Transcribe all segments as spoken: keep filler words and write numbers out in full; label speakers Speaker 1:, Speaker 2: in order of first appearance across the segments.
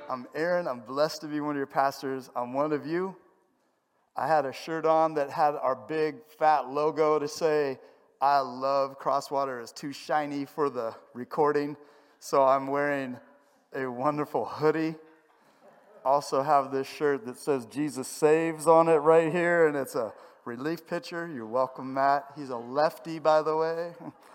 Speaker 1: I'm Aaron. I'm blessed to be one of your pastors. I'm one of you. I had a shirt on that had our big fat logo to say, I love Crosswater. It's too shiny for the recording. So I'm wearing a wonderful hoodie. Also have this shirt that says Jesus Saves on it right here, and it's a relief pitcher. You're welcome, Matt. He's a lefty, by the way.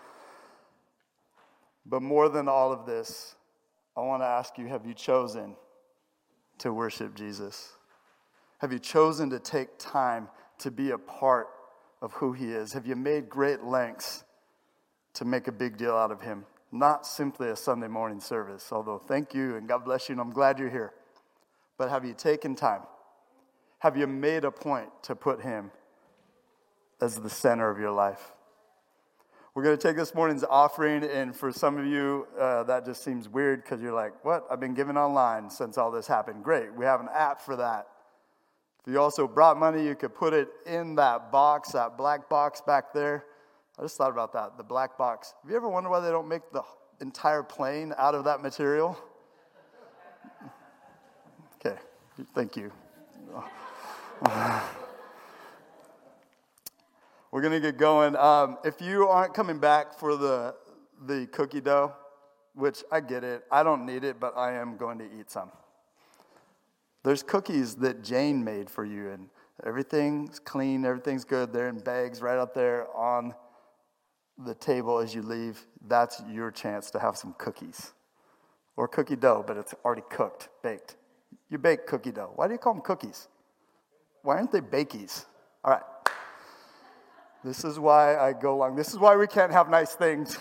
Speaker 1: But more than all of this, I want to ask you, have you chosen to worship Jesus? Have you chosen to take time to be a part of who he is? Have you made great lengths to make a big deal out of him? Not simply a Sunday morning service, although thank you and God bless you, and I'm glad you're here. But have you taken time? Have you made a point to put him as the center of your life? We're going to take this morning's offering, and for some of you, uh, that just seems weird because you're like, what? I've been giving online since all this happened. Great, we have an app for that. If you also brought money, you could put it in that box, that black box back there. I just thought about that, the black box. Have you ever wondered why they don't make the entire plane out of that material? Okay, thank you. We're going to get going. Um, if you aren't coming back for the the cookie dough, which I get it, I don't need it, but I am going to eat some. There's cookies that Jane made for you, and everything's clean, everything's good. They're in bags right out there on the table as you leave. That's your chance to have some cookies. Or cookie dough, but it's already cooked, baked. You bake cookie dough. Why do you call them cookies? Why aren't they bakies? All right. This is why I go along. This is why we can't have nice things.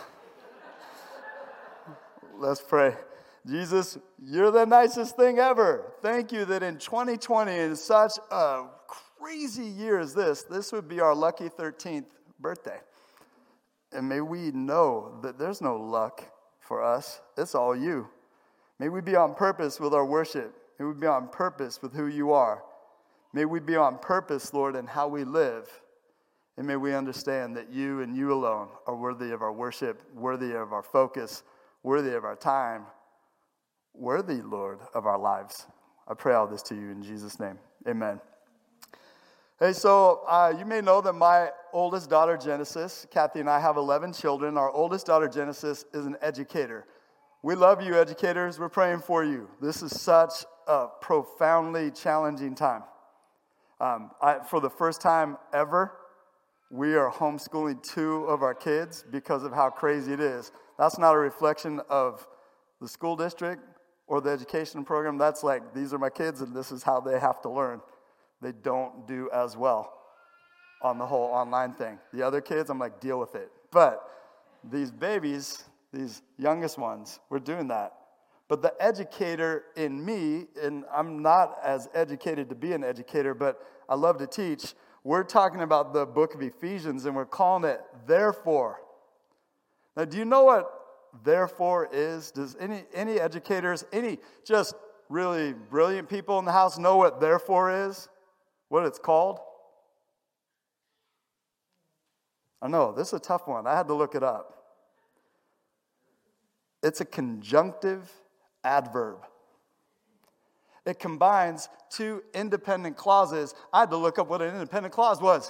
Speaker 1: Let's pray. Jesus, you're the nicest thing ever. Thank you that in twenty twenty, in such a crazy year as this, this would be our lucky thirteenth birthday. And may we know that there's no luck for us. It's all you. May we be on purpose with our worship. May we be on purpose with who you are. May we be on purpose, Lord, in how we live. And may we understand that you and you alone are worthy of our worship, worthy of our focus, worthy of our time, worthy, Lord, of our lives. I pray all this to you in Jesus' name. Amen. Hey, so uh, you may know that my oldest daughter, Genesis, Kathy and I have eleven children. Our oldest daughter, Genesis, is an educator. We love you, educators. We're praying for you. This is such a profoundly challenging time. Um, I, for the first time ever, we are homeschooling two of our kids because of how crazy it is. That's not a reflection of the school district or the education program. That's like, these are my kids and this is how they have to learn. They don't do as well on the whole online thing. The other kids, I'm like, deal with it. But these babies, these youngest ones, we're doing that. But the educator in me, and I'm not as educated to be an educator, but I love to teach. We're talking about the book of Ephesians, and we're calling it Therefore. Now, do you know what therefore is? Does any any educators, any just really brilliant people in the house know what therefore is? What it's called? I know, this is a tough one. I had to look it up. It's a conjunctive adverb. It combines two independent clauses. I had to look up what an independent clause was.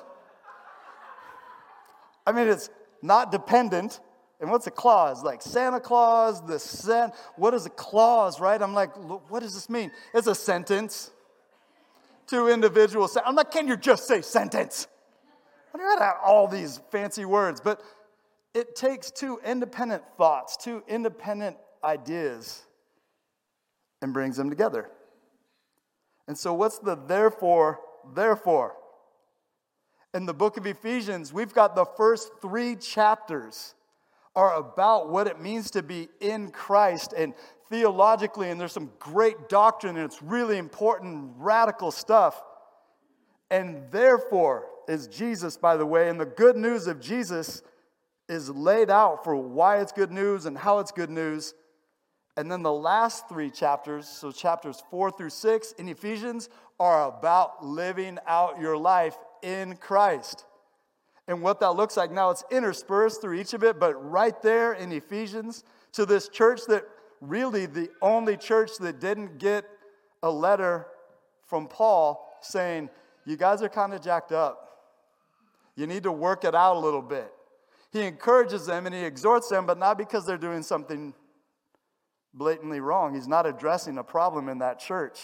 Speaker 1: I mean, it's not dependent. And what's a clause? Like Santa Claus, the sen. What is a clause, right? I'm like, what does this mean? It's a sentence. Two individual sen- I'm like, can you just say sentence? I don't have all these fancy words, but it takes two independent thoughts, two independent ideas, and brings them together. And so what's the therefore, therefore? In the book of Ephesians, we've got the first three chapters are about what it means to be in Christ and theologically, and there's some great doctrine, and it's really important, radical stuff. And therefore is Jesus, by the way, and the good news of Jesus is laid out for why it's good news and how it's good news. And then the last three chapters, so chapters four through six in Ephesians, are about living out your life in Christ. And what that looks like now, it's interspersed through each of it, but right there in Ephesians, to this church that really the only church that didn't get a letter from Paul saying, you guys are kind of jacked up. You need to work it out a little bit. He encourages them and he exhorts them, but not because they're doing something blatantly wrong. He's not addressing a problem in that church.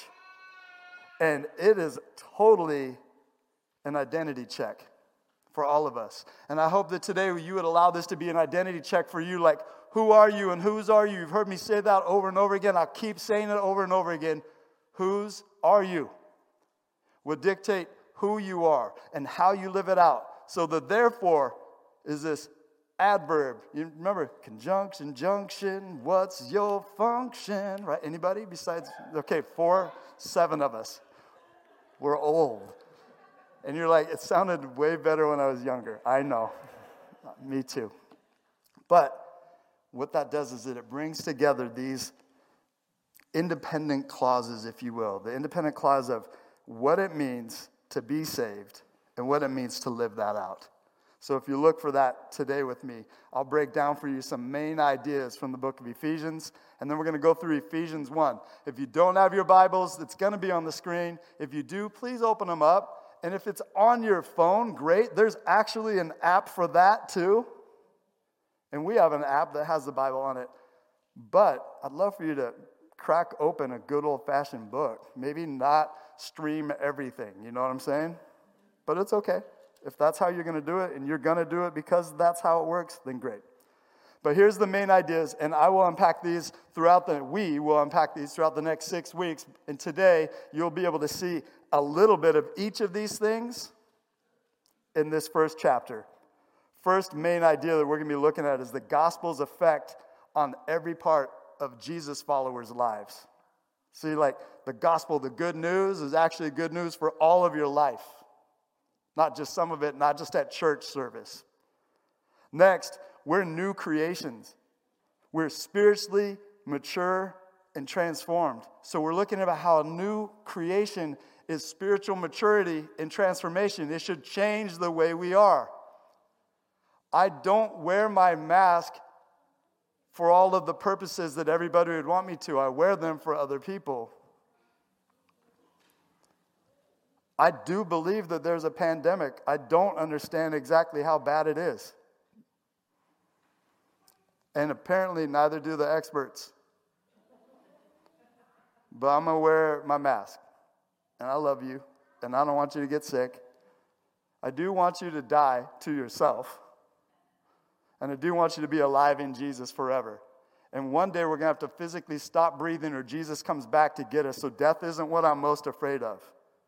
Speaker 1: And it is totally an identity check for all of us. And I hope that today you would allow this to be an identity check for you, like, who are you and whose are you? You've heard me say that over and over again. I'll keep saying it over and over again. Whose are you? Will dictate who you are and how you live it out. So the therefore is this adverb. You remember conjunction, junction, what's your function? Right? Anybody besides, okay, four, seven of us. We're old. And you're like, it sounded way better when I was younger. I know. Me too. But what that does is that it brings together these independent clauses, if you will. The independent clause of what it means to be saved and what it means to live that out. So if you look for that today with me, I'll break down for you some main ideas from the book of Ephesians, and then we're going to go through Ephesians one. If you don't have your Bibles, it's going to be on the screen. If you do, please open them up. And if it's on your phone, great. There's actually an app for that too. And we have an app that has the Bible on it. But I'd love for you to crack open a good old-fashioned book. Maybe not stream everything, you know what I'm saying? But it's okay. If that's how you're going to do it, and you're going to do it because that's how it works, then great. But here's the main ideas, and I will unpack these throughout the, we will unpack these throughout the next six weeks. And today, you'll be able to see a little bit of each of these things in this first chapter. First main idea that we're going to be looking at is the gospel's effect on every part of Jesus' followers' lives. See, like the gospel, the good news is actually good news for all of your life. Not just some of it, not just at church service. Next, we're new creations. We're spiritually mature and transformed. So we're looking at how a new creation is spiritual maturity and transformation. It should change the way we are. I don't wear my mask for all of the purposes that everybody would want me to. I wear them for other people. I do believe that there's a pandemic. I don't understand exactly how bad it is. And apparently neither do the experts. But I'm going to wear my mask. And I love you. And I don't want you to get sick. I do want you to die to yourself. And I do want you to be alive in Jesus forever. And one day we're going to have to physically stop breathing or Jesus comes back to get us. So death isn't what I'm most afraid of.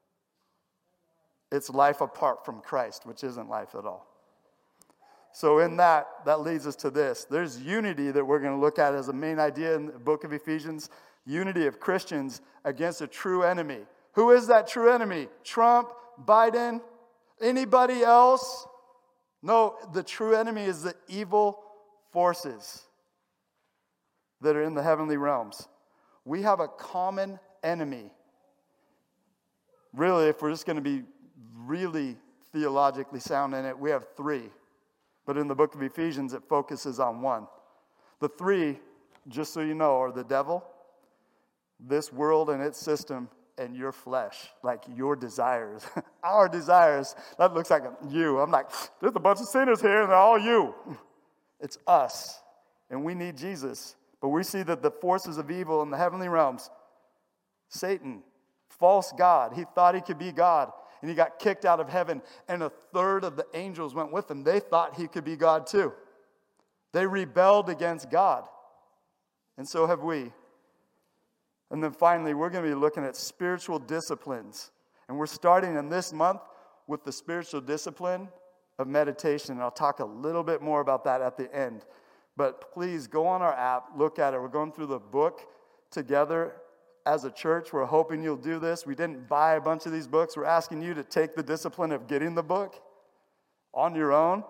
Speaker 1: It's life apart from Christ, which isn't life at all. So in that, that leads us to this. There's unity that we're going to look at as a main idea in the book of Ephesians. Unity of Christians against a true enemy. Who is that true enemy? Trump, Biden, anybody else? No, the true enemy is the evil forces that are in the heavenly realms. We have a common enemy. Really, if we're just going to be really theologically sound in it, we have three. But in the book of Ephesians, it focuses on one. The three, just so you know, are the devil, this world and its system, and your flesh, like your desires. Our desires, that looks like you. I'm like, there's a bunch of sinners here, and they're all you. It's us, and we need Jesus. But we see that the forces of evil in the heavenly realms, Satan, false God, he thought he could be God, and he got kicked out of heaven, and a third of the angels went with him. They thought he could be God too. They rebelled against God, and so have we. And then finally, we're going to be looking at spiritual disciplines. And we're starting in this month with the spiritual discipline of meditation. And I'll talk a little bit more about that at the end. But please go on our app, look at it. We're going through the book together as a church. We're hoping you'll do this. We didn't buy a bunch of these books. We're asking you to take the discipline of getting the book on your own.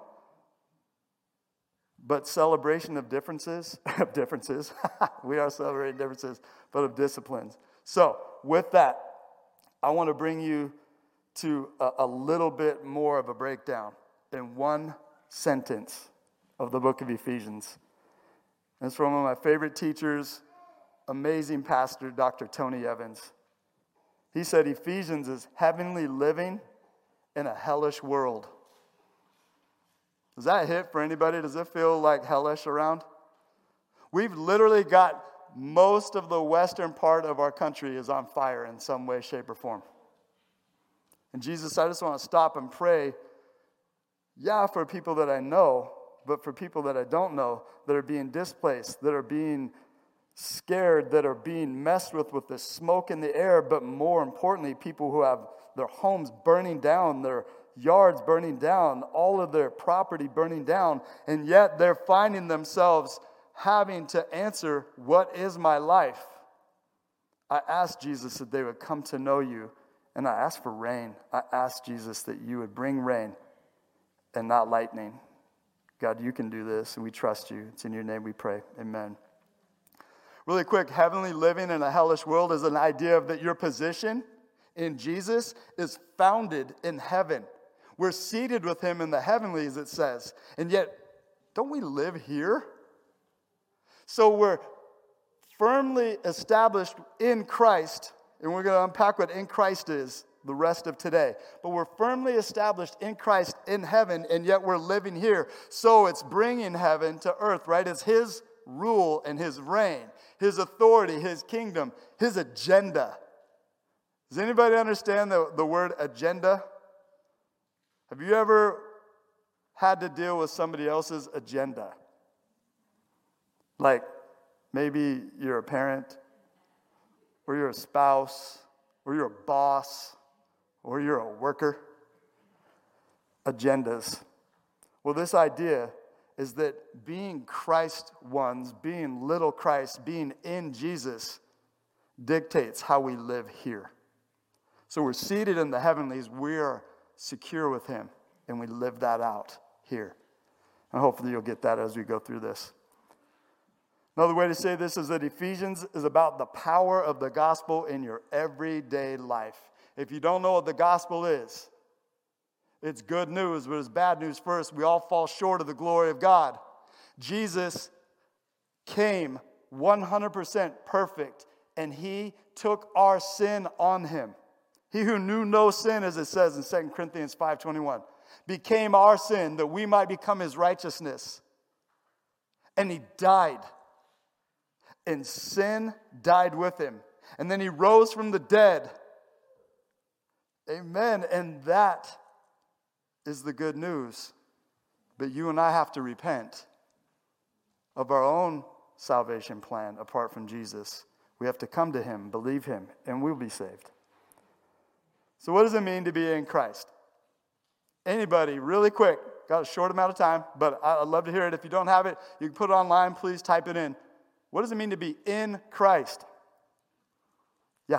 Speaker 1: But celebration of differences, of differences, we are celebrating differences, but of disciplines. So with that, I want to bring you to a, a little bit more of a breakdown in one sentence of the book of Ephesians. And it's from one of my favorite teachers, amazing pastor, Doctor Tony Evans. He said Ephesians is heavenly living in a hellish world. Does that hit for anybody? Does it feel like hellish around? We've literally got most of the western part of our country is on fire in some way, shape, or form. And Jesus, I just want to stop and pray, yeah, for people that I know, but for people that I don't know, that are being displaced, that are being scared, that are being messed with with the smoke in the air, but more importantly, people who have their homes burning down, their yards burning down, all of their property burning down, and yet they're finding themselves having to answer, what is my life? I asked Jesus that they would come to know you, and I asked for rain. I asked Jesus that you would bring rain and not lightning. God, you can do this, and we trust you. It's in your name we pray. Amen. Really quick, heavenly living in a hellish world is an idea of that your position in Jesus is founded in heaven. We're seated with him in the heavenlies, it says. And yet, don't we live here? So we're firmly established in Christ, and we're going to unpack what in Christ is the rest of today. But we're firmly established in Christ in heaven, and yet we're living here. So it's bringing heaven to earth, right? It's his rule and his reign, his authority, his kingdom, his agenda. Does anybody understand the, the word agenda? Have you ever had to deal with somebody else's agenda? Like maybe you're a parent, or you're a spouse, or you're a boss, or you're a worker. Agendas. Well, this idea is that being Christ ones, being little Christ, being in Jesus, dictates how we live here. So we're seated in the heavenlies, we are secure with him, and we live that out here. And hopefully you'll get that as we go through this. Another way to say this is that Ephesians is about the power of the gospel in your everyday life. If you don't know what the gospel is, it's good news, but it's bad news first. We all fall short of the glory of God. Jesus came one hundred percent perfect, and he took our sin on him. He who knew no sin, as it says in Second Corinthians five twenty-one, became our sin that we might become his righteousness. And he died. And sin died with him. And then he rose from the dead. Amen. And that is the good news. But you and I have to repent of our own salvation plan apart from Jesus. We have to come to him, believe him, and we'll be saved. So what does it mean to be in Christ? Anybody, really quick, got a short amount of time, but I'd love to hear it. If you don't have it, you can put it online. Please type it in. What does it mean to be in Christ? Yeah.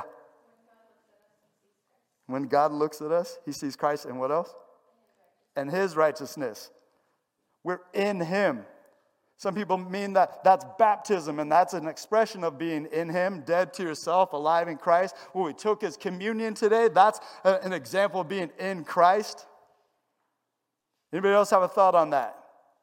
Speaker 1: When God looks at us, he sees Christ, and what else? And his righteousness. We're in him. Some people mean that that's baptism, and that's an expression of being in him, dead to yourself, alive in Christ. When we took his communion today, that's a, an example of being in Christ. Anybody else have a thought on that?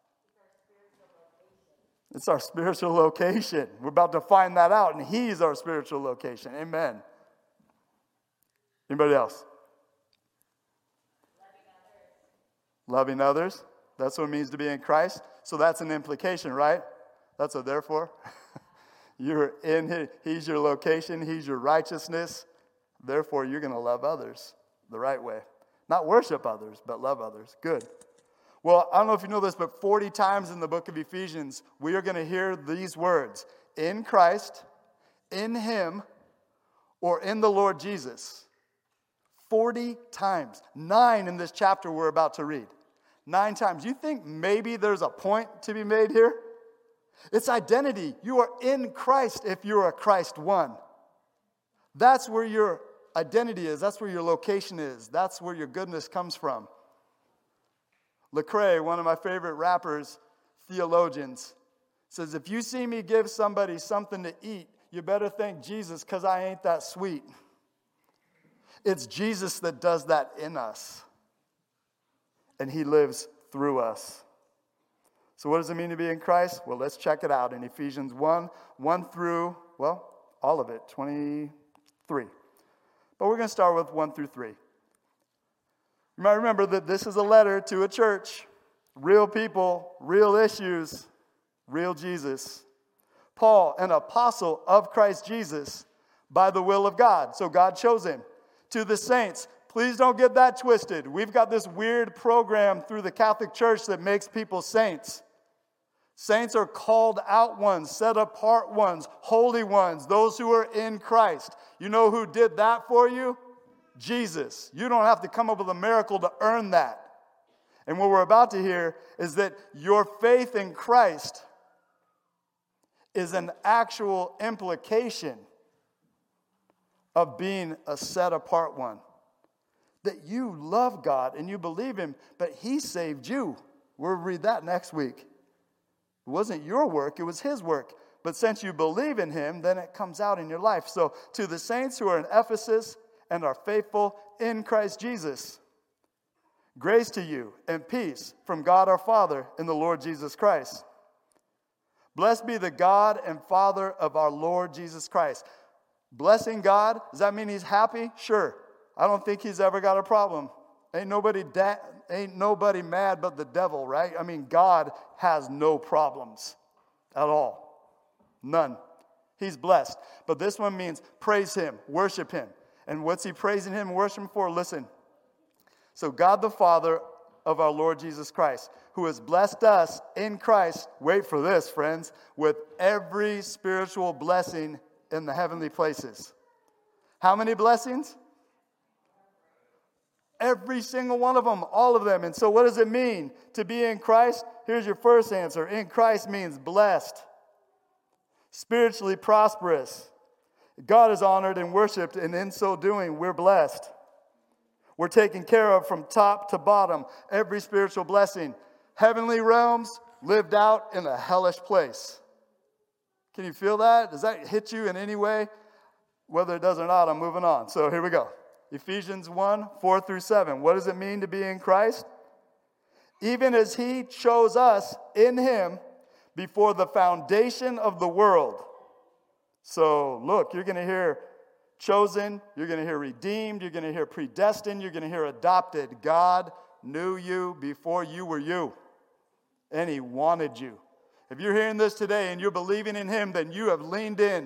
Speaker 1: It's our spiritual location. We're about to find that out, and he's our spiritual location. Amen. Anybody else? Loving others. Loving others. That's what it means to be in Christ. So that's an implication, right? That's a therefore. You're in him. He's your location. He's your righteousness. Therefore, you're going to love others the right way. Not worship others, but love others. Good. Well, I don't know if you know this, but forty times in the book of Ephesians, we are going to hear these words. In Christ, in him, or in the Lord Jesus. forty times. Nine in this chapter we're about to read. Nine times. You think maybe there's a point to be made here? It's identity. You are in Christ if you're a Christ one. That's where your identity is. That's where your location is. That's where your goodness comes from. Lecrae, one of my favorite rappers, theologians, says, if you see me give somebody something to eat, you better thank Jesus because I ain't that sweet. It's Jesus that does that in us. And he lives through us. So what does it mean to be in Christ? Well, let's check it out in Ephesians one, one through, well, all of it, twenty-three. But we're going to start with one through three. You might remember that this is a letter to a church. Real people, real issues, real Jesus. Paul, an apostle of Christ Jesus, by the will of God. So God chose him. To the saints, please don't get that twisted. We've got this weird program through the Catholic Church that makes people saints. Saints are called out ones, set apart ones, holy ones, those who are in Christ. You know who did that for you? Jesus. You don't have to come up with a miracle to earn that. And what we're about to hear is that your faith in Christ is an actual implication of being a set apart one. That you love God and you believe him, but he saved you. We'll read that next week. It wasn't your work, it was his work. But since you believe in him, then it comes out in your life. So to the saints who are in Ephesus and are faithful in Christ Jesus, grace to you and peace from God our Father and the Lord Jesus Christ. Blessed be the God and Father of our Lord Jesus Christ. Blessing God, does that mean he's happy? Sure. I don't think he's ever got a problem. Ain't nobody da- ain't nobody mad but the devil, right? I mean, God has no problems at all. None. He's blessed. But this one means praise him, worship him. And what's he praising him and worshiping for? Listen. So God the Father of our Lord Jesus Christ, who has blessed us in Christ, wait for this, friends, with every spiritual blessing in the heavenly places. How many blessings? Every single one of them, all of them. And so what does it mean to be in Christ? Here's your first answer. In Christ means blessed, spiritually prosperous. God is honored and worshiped, and in so doing, we're blessed. We're taken care of from top to bottom, every spiritual blessing. Heavenly realms lived out in a hellish place. Can you feel that? Does that hit you in any way? Whether it does or not, I'm moving on. So here we go. Ephesians one, four through seven. What does it mean to be in Christ? Even as he chose us in him before the foundation of the world. So look, you're going to hear chosen, you're going to hear redeemed, you're going to hear predestined, you're going to hear adopted. God knew you before you were you, and he wanted you. If you're hearing this today and you're believing in him, then you have leaned in.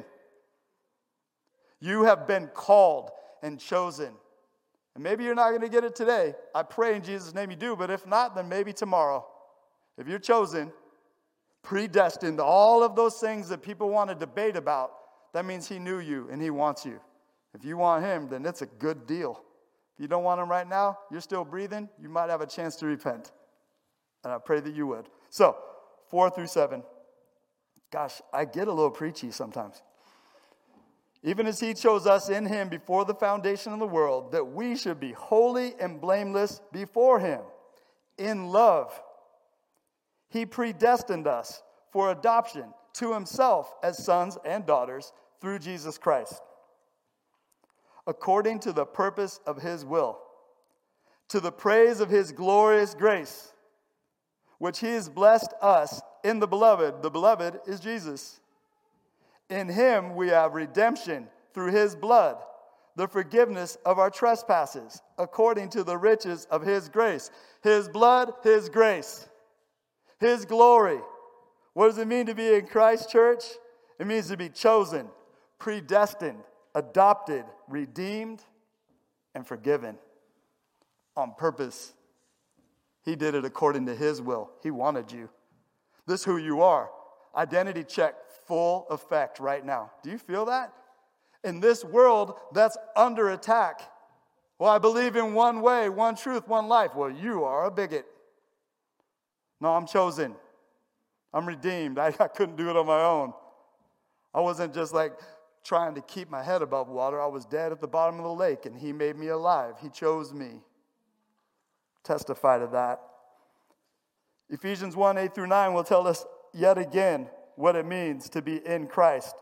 Speaker 1: You have been called and chosen. And maybe you're not going to get it today. I pray in Jesus' name you do, but if not, then maybe tomorrow. If you're chosen, predestined, all of those things that people want to debate about, that means he knew you and he wants you. If you want him, then it's a good deal. If you don't want him right now, you're still breathing, you might have a chance to repent. And I pray that you would. So, four through seven. Gosh, I get a little preachy sometimes. Even as he chose us in him before the foundation of the world, that we should be holy and blameless before him. In love, he predestined us for adoption to himself as sons and daughters through Jesus Christ, according to the purpose of his will, to the praise of his glorious grace, which he has blessed us in the beloved. The beloved is Jesus. In him we have redemption through his blood, the forgiveness of our trespasses, according to the riches of his grace. His blood, his grace, his glory. What does it mean to be in Christ, church? It means to be chosen, predestined, adopted, redeemed, and forgiven on purpose. He did it according to his will. He wanted you. This is who you are. Identity check, full effect right now. Do you feel that? In this world that's under attack. Well, I believe in one way, one truth, one life. Well, you are a bigot. No, I'm chosen. I'm redeemed. I, I couldn't do it on my own. I wasn't just like trying to keep my head above water. I was dead at the bottom of the lake, and he made me alive. He chose me. Testify to that. Ephesians one, eight through nine will tell us yet again what it means to be in Christ.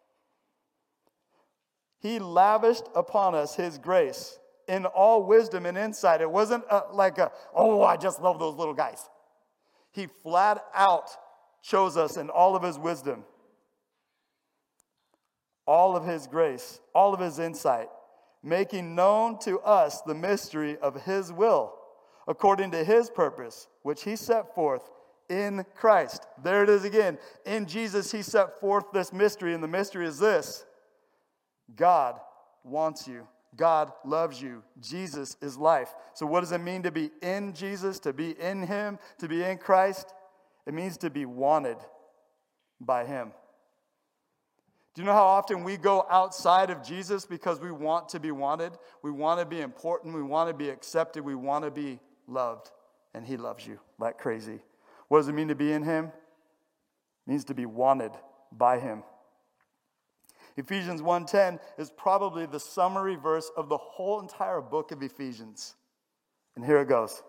Speaker 1: He lavished upon us his grace in all wisdom and insight. It wasn't a, like a, oh, I just love those little guys. He flat out chose us in all of his wisdom, all of his grace, all of his insight, making known to us the mystery of his will, according to his purpose, which he set forth in Christ. There it is again. In Jesus, he set forth this mystery, and the mystery is this: God wants you. God loves you. Jesus is life. So what does it mean to be in Jesus, to be in him, to be in Christ? It means to be wanted by him. Do you know how often we go outside of Jesus because we want to be wanted? We want to be important. We want to be accepted. We want to be loved. And he loves you like crazy. What does it mean to be in him? It means to be wanted by him. Ephesians one ten is probably the summary verse of the whole entire book of Ephesians. And here it goes.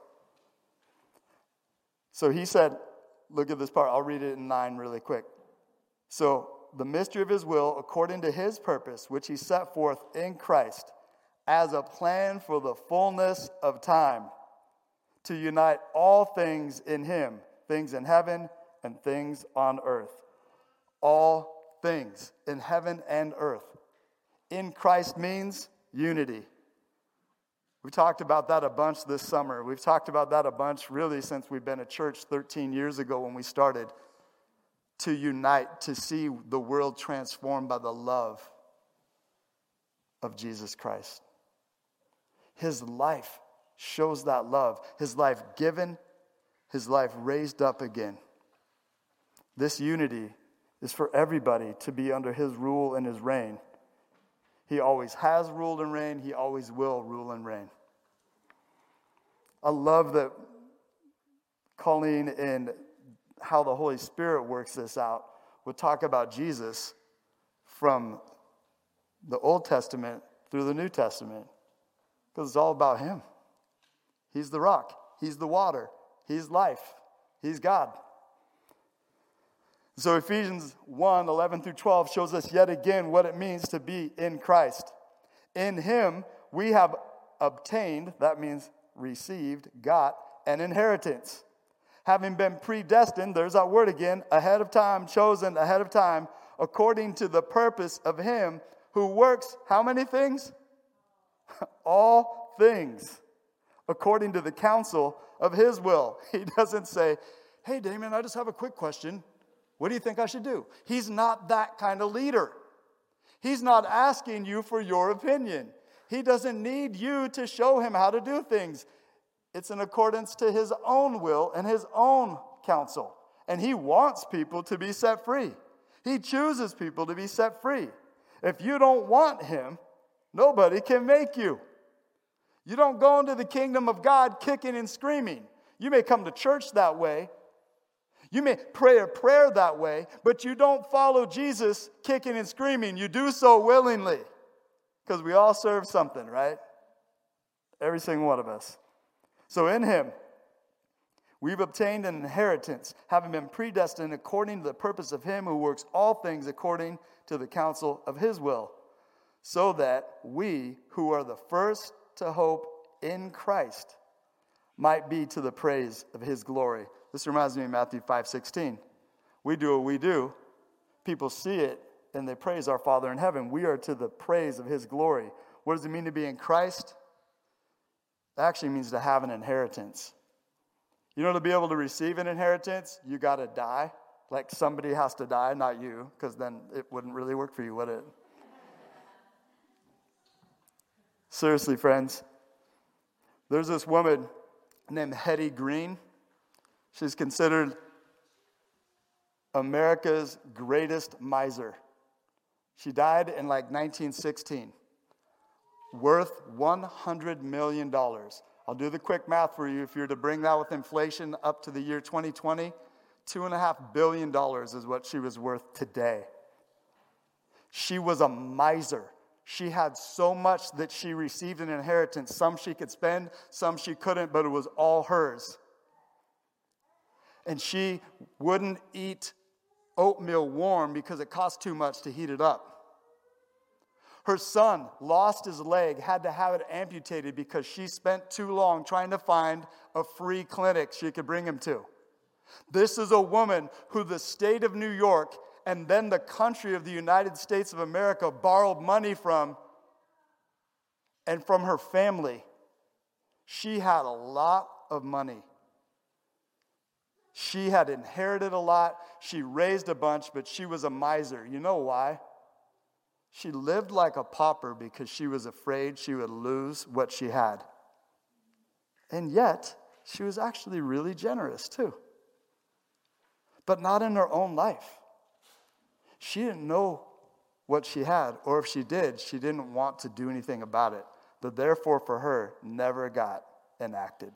Speaker 1: So he said, look at this part. I'll read it in nine really quick. So the mystery of his will, according to his purpose, which he set forth in Christ, as a plan for the fullness of time, to unite all things in him, things in heaven and things on earth. All things in heaven and earth. In Christ means unity. We talked about that a bunch this summer. We've talked about that a bunch really since we've been a church thirteen years ago when we started. To unite, to see the world transformed by the love of Jesus Christ. His life shows that love. His life given, his life raised up again. This unity is for everybody to be under his rule and his reign. He always has ruled and reigned. He always will rule and reign. I love that Colleen and how the Holy Spirit works this out would talk about Jesus from the Old Testament through the New Testament. Because it's all about him. He's the rock. He's the water. He's life. He's God. So Ephesians one, eleven through twelve shows us yet again what it means to be in Christ. In him we have obtained, that means received, got, an inheritance. Having been predestined, there's that word again, ahead of time, chosen ahead of time, according to the purpose of him who works, how many things? All things, according to the counsel of his will. He doesn't say, hey, Damon, I just have a quick question. What do you think I should do? He's not that kind of leader. He's not asking you for your opinion. He doesn't need you to show him how to do things. It's in accordance to his own will and his own counsel. And he wants people to be set free. He chooses people to be set free. If you don't want him, nobody can make you. You don't go into the kingdom of God kicking and screaming. You may come to church that way. You may pray a prayer that way, but you don't follow Jesus kicking and screaming. You do so willingly. Because we all serve something, right? Every single one of us. So in him, we've obtained an inheritance, having been predestined according to the purpose of him who works all things according to the counsel of his will, so that we, who are the first to hope in Christ, might be to the praise of his glory. This reminds me of Matthew five sixteen. We do what we do. People see it, and they praise our Father in heaven. We are to the praise of his glory. What does it mean to be in Christ? It actually means to have an inheritance. You know, to be able to receive an inheritance, you got to die. Like somebody has to die, not you, because then it wouldn't really work for you, would it? Seriously, friends. There's this woman named Hetty Green. She's considered America's greatest miser. She died in like nineteen sixteen. Worth one hundred million dollars. I'll do the quick math for you. If you're to bring that with inflation up to the year twenty twenty, two and a half billion dollars is what she was worth today. She was a miser. She had so much that she received an inheritance. Some she could spend, some she couldn't, but it was all hers. And she wouldn't eat oatmeal warm because it cost too much to heat it up. Her son lost his leg, had to have it amputated because she spent too long trying to find a free clinic she could bring him to. This is a woman who the state of New York and then the country of the United States of America borrowed money from and from her family. She had a lot of money. She had inherited a lot. She raised a bunch, but she was a miser. You know why? She lived like a pauper because she was afraid she would lose what she had. And yet, she was actually really generous too. But not in her own life. She didn't know what she had, or if she did, she didn't want to do anything about it. The therefore for her never got enacted.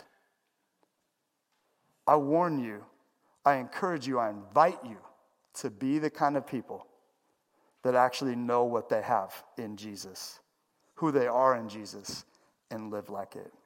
Speaker 1: I warn you, I encourage you, I invite you to be the kind of people that actually know what they have in Jesus, who they are in Jesus, and live like it.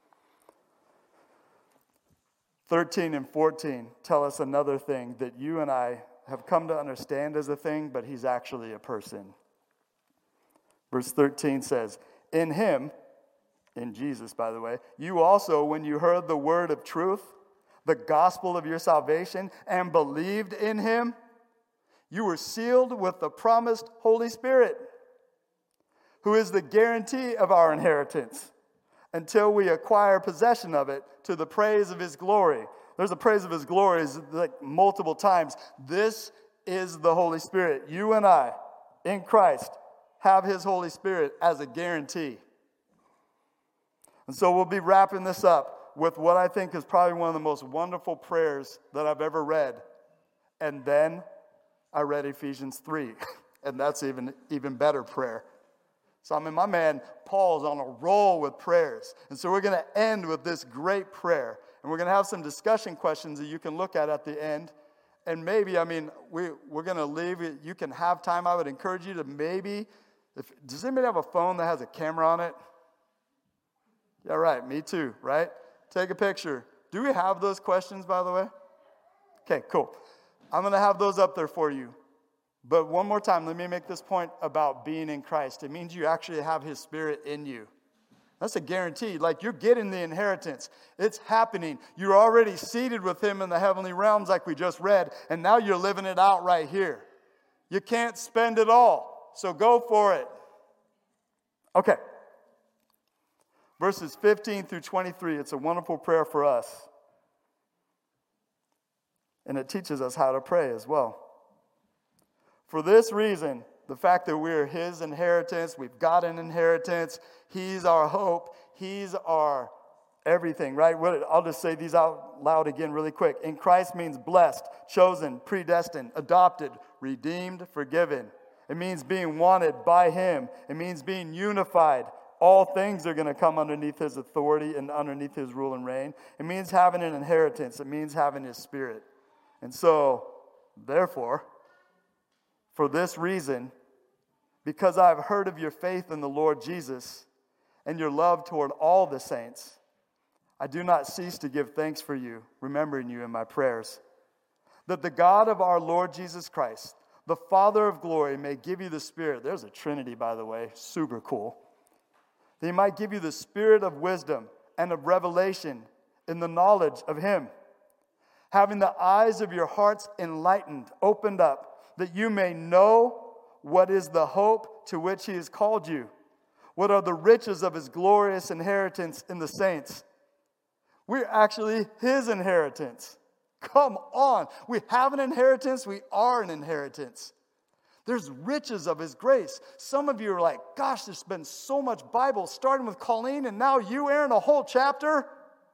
Speaker 1: thirteen and fourteen tell us another thing that you and I have come to understand as a thing, but he's actually a person. Verse thirteen says, in him, in Jesus, by the way, you also, when you heard the word of truth, the gospel of your salvation, and believed in him, you were sealed with the promised Holy Spirit, who is the guarantee of our inheritance until we acquire possession of it to the praise of his glory. There's a praise of his glory like multiple times. This is the Holy Spirit. You and I, in Christ, have his Holy Spirit as a guarantee. And so we'll be wrapping this up with what I think is probably one of the most wonderful prayers that I've ever read. And then I read Ephesians three, and that's even even better prayer. So I mean, my man Paul's on a roll with prayers. And so we're going to end with this great prayer. And we're going to have some discussion questions that you can look at at the end. And maybe, I mean, we, we're going to leave it. You can have time. I would encourage you to maybe, if, does anybody have a phone that has a camera on it? Yeah, right. Me too, right? Take a picture. Do we have those questions, by the way? Okay, cool. I'm going to have those up there for you. But one more time, let me make this point about being in Christ. It means you actually have his Spirit in you. That's a guarantee. Like, you're getting the inheritance. It's happening. You're already seated with him in the heavenly realms like we just read, and now you're living it out right here. You can't spend it all, so go for it. Okay. Verses fifteen through twenty-three, it's a wonderful prayer for us. And it teaches us how to pray as well. For this reason, the fact that we're his inheritance, we've got an inheritance, he's our hope, he's our everything, right? I'll just say these out loud again really quick. In Christ means blessed, chosen, predestined, adopted, redeemed, forgiven. It means being wanted by him. It means being unified. All things are going to come underneath his authority and underneath his rule and reign. It means having an inheritance. It means having his Spirit. And so, therefore, for this reason, because I have heard of your faith in the Lord Jesus and your love toward all the saints, I do not cease to give thanks for you, remembering you in my prayers, that the God of our Lord Jesus Christ, the Father of glory, may give you the Spirit. There's a Trinity, by the way, super cool. That he might give you the spirit of wisdom and of revelation in the knowledge of him, having the eyes of your hearts enlightened, opened up, that you may know what is the hope to which he has called you, what are the riches of his glorious inheritance in the saints. We're actually his inheritance. Come on. We have an inheritance. We are an inheritance. There's riches of his grace. Some of you are like, gosh, there's been so much Bible, starting with Colleen, and now you, Aaron, a whole chapter?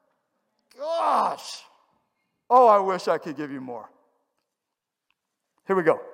Speaker 1: Gosh. Oh, I wish I could give you more. Here we go.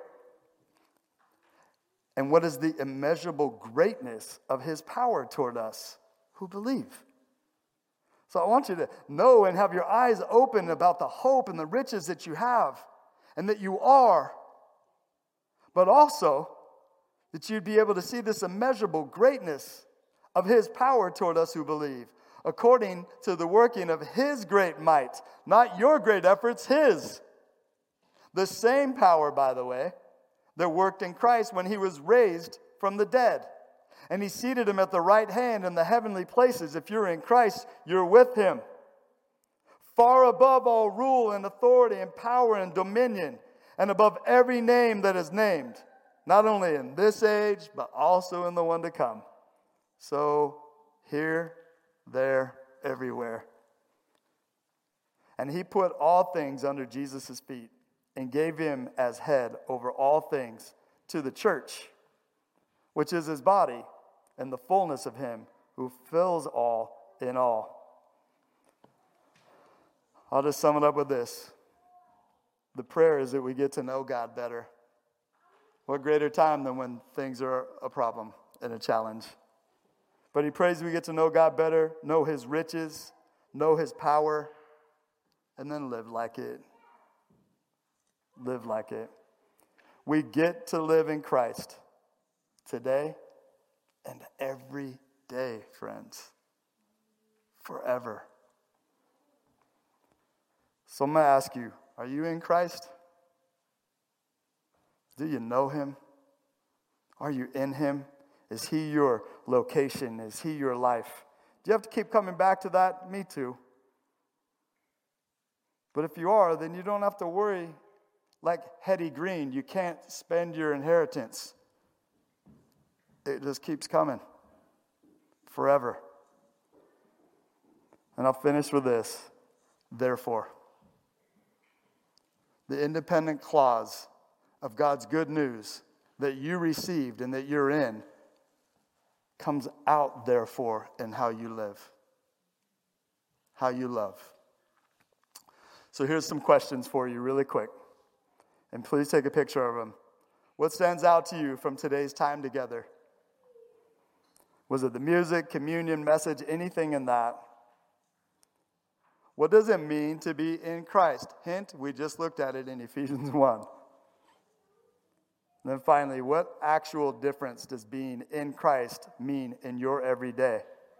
Speaker 1: And what is the immeasurable greatness of his power toward us who believe? So I want you to know and have your eyes open about the hope and the riches that you have and that you are, but also that you'd be able to see this immeasurable greatness of his power toward us who believe, according to the working of his great might, not your great efforts, his. The same power, by the way, that worked in Christ when he was raised from the dead. And he seated him at the right hand in the heavenly places. If you're in Christ, you're with him. Far above all rule and authority and power and dominion, and above every name that is named, not only in this age, but also in the one to come. So here, there, everywhere. And he put all things under Jesus' feet and gave him as head over all things to the church, which is his body, and the fullness of him who fills all in all. I'll just sum it up with this. The prayer is that we get to know God better. What greater time than when things are a problem and a challenge? But he prays we get to know God better, know his riches, know his power, and then live like it. Live like it. We get to live in Christ today and every day, friends. Forever. So I'm going to ask you, are you in Christ? Do you know him? Are you in him? Is he your location? Is he your life? Do you have to keep coming back to that? Me too. But if you are, then you don't have to worry like Hetty Green. You can't spend your inheritance. It just keeps coming forever. And I'll finish with this. Therefore, the independent clause of God's good news that you received and that you're in comes out, therefore, in how you live, how you love. So here's some questions for you really quick. And please take a picture of them. What stands out to you from today's time together? Was it the music, communion, message, anything in that? What does it mean to be in Christ? Hint, we just looked at it in Ephesians one. And then finally, what actual difference does being in Christ mean in your everyday?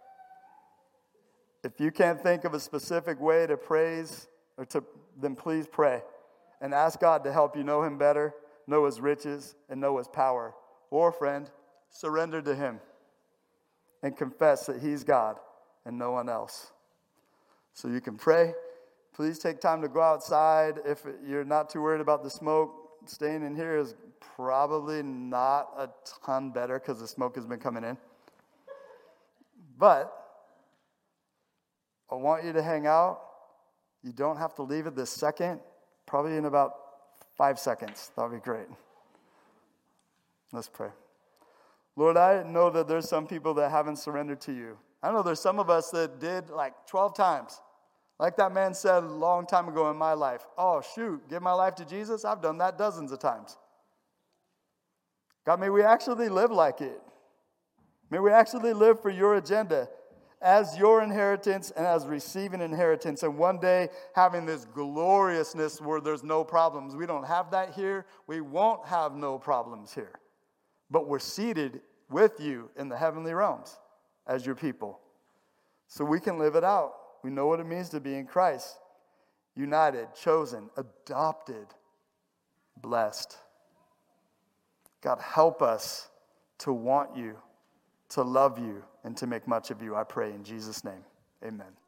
Speaker 1: If you can't think of a specific way to praise, or to, then please pray and ask God to help you know him better, know his riches, and know his power. Or, friend, surrender to him and confess that he's God and no one else. So you can pray. Please take time to go outside. If you're not too worried about the smoke, staying in here is probably not a ton better because the smoke has been coming in. But I want you to hang out. You don't have to leave it this second. Probably in about five seconds. That would be great. Let's pray. Lord, I know that there's some people that haven't surrendered to you. I know there's some of us that did like twelve times. Like that man said a long time ago in my life. Oh, shoot, give my life to Jesus? I've done that dozens of times. God, may we actually live like it. May we actually live for your agenda as your inheritance and as receiving inheritance. And one day having this gloriousness where there's no problems. We don't have that here. We won't have no problems here. But we're seated with you in the heavenly realms as your people. So we can live it out. We know what it means to be in Christ. United, chosen, adopted, blessed. God, help us to want you, to love you, and to make much of you. I pray in Jesus' name. Amen.